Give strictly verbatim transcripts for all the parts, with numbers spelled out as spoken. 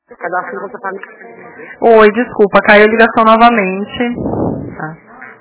Cadastro Bolsa Família. Oi, desculpa, caiu a ligação novamente. Tá.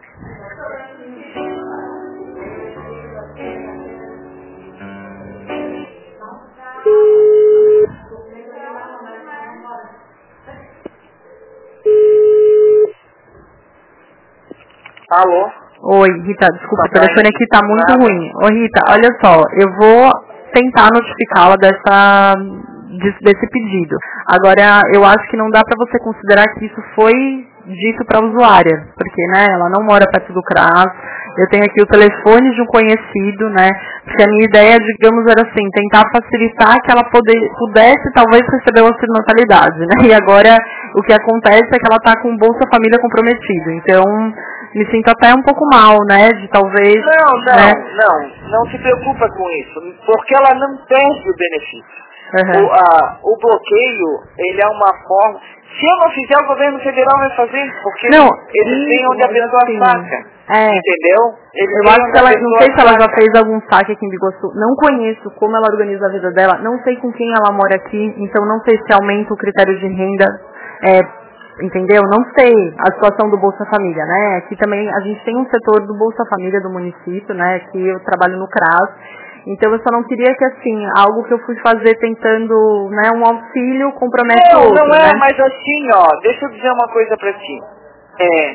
Alô? Oi, Rita, desculpa, o Papai. telefone aqui tá muito Nada. ruim. Ô, Rita, olha só, eu vou tentar notificá-la dessa, desse, desse pedido. Agora, eu acho que não dá pra você considerar que isso foi dito pra usuária, porque, né, ela não mora perto do CRAS. Eu tenho aqui o telefone de um conhecido, né, porque a minha ideia, digamos, era assim, tentar facilitar que ela poder, pudesse, talvez, receber o auxílio natalidade, né, e agora o que acontece é que ela tá com o Bolsa Família comprometido, então me sinto até um pouco mal, né, de talvez... Não, não, né, não. Não se preocupa com isso, porque ela não perde o benefício. uhum. O, a, o bloqueio, ele é uma forma... Se eu não fizer, o governo federal vai fazer, porque Não, eles e, têm onde a pessoa sim, saca. é, Entendeu? Eles eu têm acho onde que a ela, não pessoa sei se ela já saca. fez algum saque aqui em Biguaçu, não conheço como ela organiza a vida dela, não sei com quem ela mora aqui, então não sei se aumenta o critério de renda, é, entendeu? Não sei a situação do Bolsa Família, né? Aqui também a gente tem um setor do Bolsa Família do município, né? Que eu trabalho no CRAS, então eu só não queria que, assim, algo que eu fui fazer tentando, né, um auxílio compromete o Não, outro, não é, né? mas assim, ó, deixa eu dizer uma coisa pra ti. É,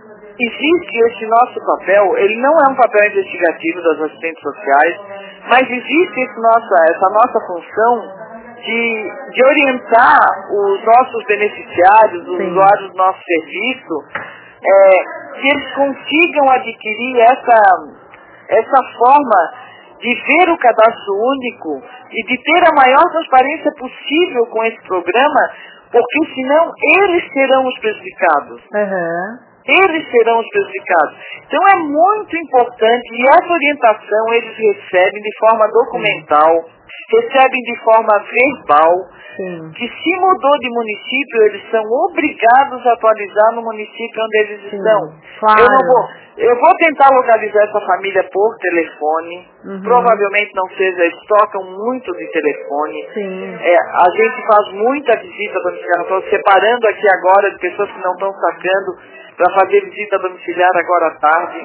existe esse nosso papel, ele não é um papel investigativo das assistentes sociais, mas existe esse nossa, essa nossa função de, de orientar os nossos beneficiários, os Sim, usuários do nosso serviço, é, que eles consigam adquirir essa, essa forma de ver o cadastro único e de ter a maior transparência possível com esse programa, porque senão eles serão os prejudicados. uhum. Eles serão os prejudicados. Então é muito importante, e essa orientação eles recebem de forma documental, recebem de forma verbal, Sim, que se mudou de município, eles são obrigados a atualizar no município onde eles sim, estão. claro. Eu não vou, eu vou tentar localizar essa família por telefone, Uhum. provavelmente não seja, eles tocam muito de telefone. Sim. É, a gente faz muita visita domiciliar, estou separando aqui agora de pessoas que não estão sacando para fazer visita domiciliar agora à tarde.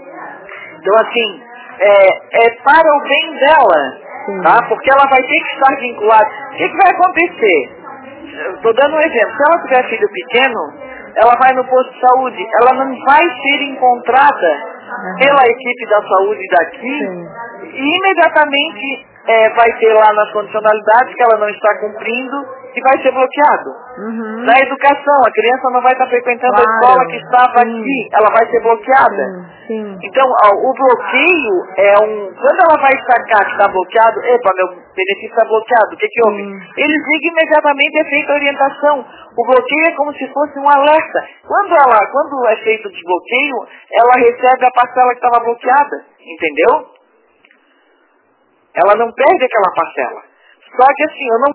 Então assim, é, é para o bem dela. Sim. Tá? Porque ela vai ter que estar vinculada. O que, que vai acontecer? Estou dando um exemplo. Se ela tiver filho pequeno, ela vai no posto de saúde. Ela não vai ser encontrada Uhum. pela equipe da saúde daqui Sim. e imediatamente é, vai ter lá nas condicionalidades que ela não está cumprindo e vai ser bloqueado. Uhum. Na educação, a criança não vai estar frequentando Claro. a escola que estava Sim. aqui, ela vai ser bloqueada. Sim, sim. Então, ó, o bloqueio é um... Quando ela vai sacar que está bloqueado, epa, meu benefício está bloqueado, o que que houve? Sim. Eles ligam imediatamente, é feita a orientação. O bloqueio é como se fosse um alerta. Quando ela, quando é feito o desbloqueio, ela recebe a parcela que estava bloqueada, entendeu? Ela não perde aquela parcela. Só que assim, eu não